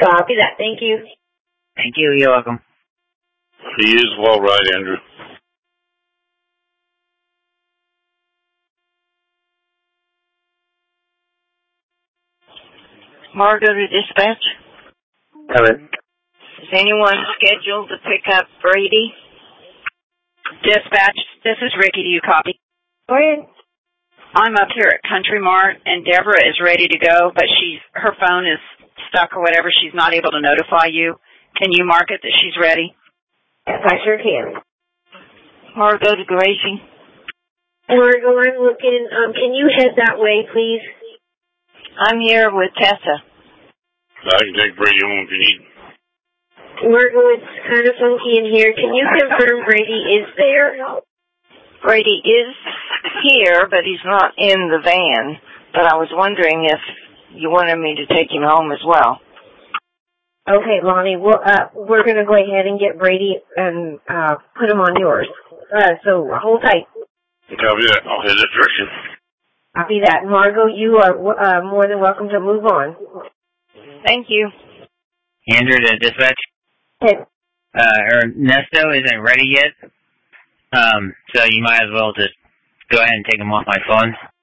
Copy that. Thank you. Thank you. You're welcome. He is well right, Andrew. Margo to dispatch. Hello. Is anyone scheduled to pick up Brady? Dispatch, this is Ricky. Do you copy? Go ahead. I'm up here at Country Mart, and Deborah is ready to go, but her phone is stuck or whatever. She's not able to notify you. Can you mark it that she's ready? Yes, I sure can. Margo to Gracie. Margo, I'm looking. Can you head that way, please? I'm here with Tessa. I can take Brady home if you need. Margo, it's kind of funky in here. Can you confirm Brady is there? Brady is here, but he's not in the van. But I was wondering if you wanted me to take him home as well. Okay, Lonnie, we're going to go ahead and get Brady and put him on yours. So hold tight. Copy that. I'll head that direction. Copy that. Margo, you are more than welcome to move on. Thank you. Andrew to dispatch. Hey. Ernesto isn't ready yet, so you might as well just go ahead and take him off my phone.